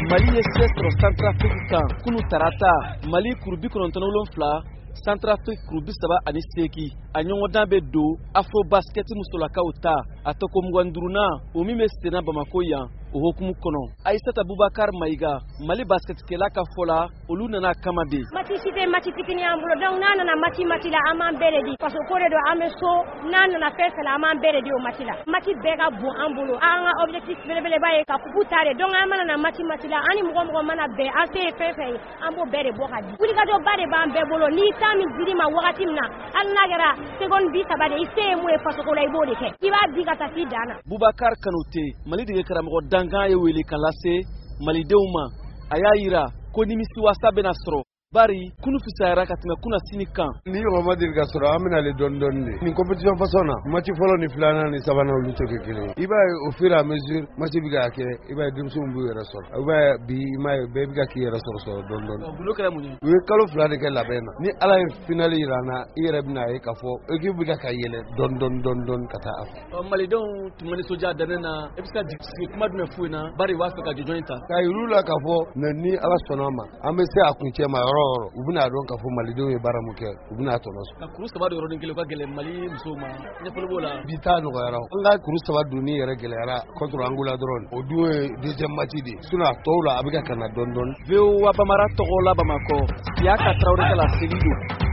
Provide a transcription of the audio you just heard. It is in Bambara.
Mali ye sesro Centrafrique kan kunu tarata Mali kurubi 97 Centrafrique kurubi 78 a ɲɔgɔndan bɛ don Afro Basket musolakaw ta a tɔkɔ muganduruna o min bɛ senna Bamako yan o hokumu kɔnɔ Aissata Boubacar Maïga Mali basketkɛla ka fɔ la olu nana kama de mati site mati fitini an bolo donc n'a nana mati la an b'an bɛɛ de di parce que ko de don an bɛ so n'a nana fɛn fɛn la an b'an bɛɛ de di o mati la mati bɛɛ ka bon an bolo an ka objectif belebeleba ye ka kupu ta de donc an mana na mati la an ni mɔgɔ mana bɛn an se ye fɛn fɛn ye an b'o bɛɛ de bɔ ka di wulikajɔba de b'an bɛɛ bolo ni temps min dir'i ma wagati min na hali n'a kɛra seconde 30 de i se ye mun ye faso ko la i b'o de kɛ i b'a di ka taa f'i dan na. Boubacar Kanouté Mali dege karamɔgɔ dankan ye wele kan lase malidenw ma a y'a yira ko nimisiwasa bɛna sɔrɔ bari kunu fisayara ka tɛmɛ kuna sini kan ni yɔrɔ ma deli ka sɔrɔ an bɛna le dɔɔni dɔɔni de ni compétition façon na match fɔlɔ ni filanan ni sabanan olu tɛ kɛ kelen i b'a ye au fur et à mesure match bɛ ka kɛ i b'a ye denmisɛnw b'u yɛrɛ sɔrɔ i b'a ye bi i m'a ye bɛɛ bɛ ka k'i yɛrɛ sɔrɔ dɔɔni dɔɔni gulo kɛra mun ye u ye kalo 2 de kɛ labɛn na ni Ala ye finale yira an na i yɛrɛ bɛna ye k'a fɔ équipe bɛ ka yɛlɛ dɔɔni ka taa a fɛ malidenw tun ma nisɔndiya daminɛ na i bɛ se ka sigi kuma jumɛn f'u ɲɛna bari u b'a fɛ ka jɔjɔn in ta k'a yir'u la k'a fɔ ni Ala sɔnna ma an bɛ se a kuncɛ ma yɔrɔ o yɔrɔ u bɛna dɔn k'a fɔ malidenw ye baara mun kɛ u bɛna tɔnɔ sɔrɔ ka kuru 3 de yɔrɔnin kelen ka gɛlɛn Mali musow ma ɲɛfɔli b'o la bi ta nɔgɔyara an ka kuru 3 donni yɛrɛ gɛlɛyara contre Angola dɔrɔn o dun ye deuxième match de sinon a tɔw la a bɛ ka na dɔɔni VOA Bamara tɔgɔ la Bamakɔ Siaka Traoré ka la seli don